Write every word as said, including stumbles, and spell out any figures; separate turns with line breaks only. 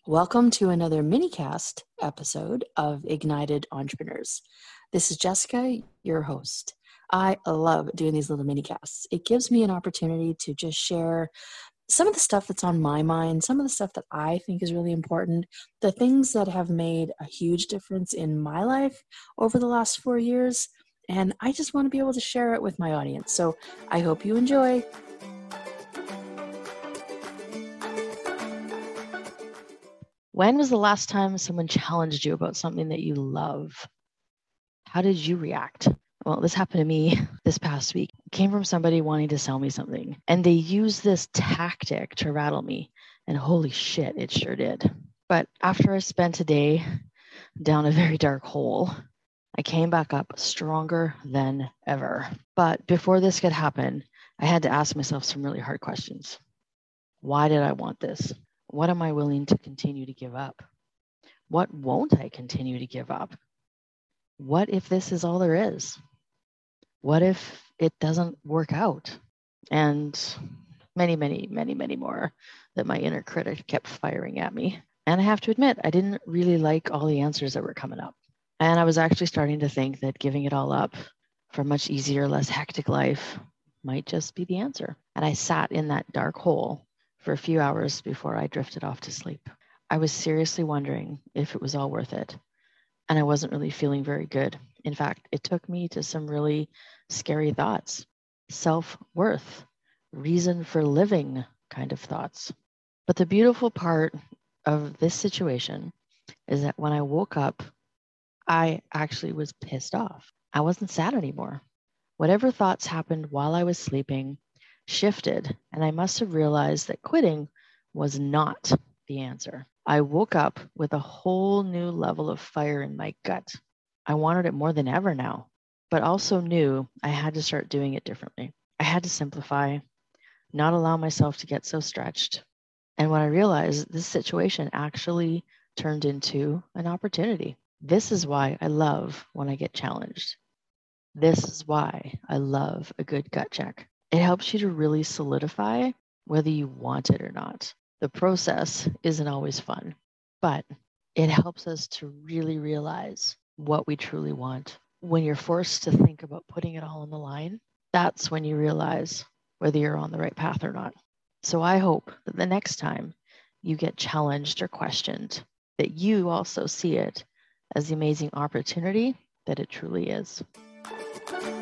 Welcome to another minicast episode of Ignited Entrepreneurs. This is Jessica, your host. I love doing these little minicasts. It gives me an opportunity to just share some of the stuff that's on my mind, some of the stuff that I think is really important, the things that have made a huge difference in my life over the last four years. And I just want to be able to share it with my audience. So I hope you enjoy. When was the last time someone challenged you about something that you love? How did you react? Well, this happened to me this past week. It came from somebody wanting to sell me something, and they used this tactic to rattle me, and holy shit, it sure did. But after I spent a day down a very dark hole, I came back up stronger than ever. But before this could happen, I had to ask myself some really hard questions. Why did I want this? What am I willing to continue to give up? What won't I continue to give up? What if this is all there is? What if it doesn't work out? And many, many, many, many more that my inner critic kept firing at me. And I have to admit, I didn't really like all the answers that were coming up. And I was actually starting to think that giving it all up for a much easier, less hectic life might just be the answer. And I sat in that dark hole for a few hours before I drifted off to sleep. I was seriously wondering if it was all worth it. And I wasn't really feeling very good. In fact, it took me to some really scary thoughts. Self-worth, reason for living kind of thoughts. But the beautiful part of this situation is that when I woke up, I actually was pissed off. I wasn't sad anymore. Whatever thoughts happened while I was sleeping shifted, and I must have realized that quitting was not the answer. I woke up with a whole new level of fire in my gut. I wanted it more than ever now, but also knew I had to start doing it differently. I had to simplify, not allow myself to get so stretched. And when I realized this situation actually turned into an opportunity. This is why I love when I get challenged. This is why I love a good gut check. It helps you to really solidify whether you want it or not. The process isn't always fun, but it helps us to really realize what we truly want. When you're forced to think about putting it all on the line, that's when you realize whether you're on the right path or not. So I hope that the next time you get challenged or questioned, that you also see it as the amazing opportunity that it truly is.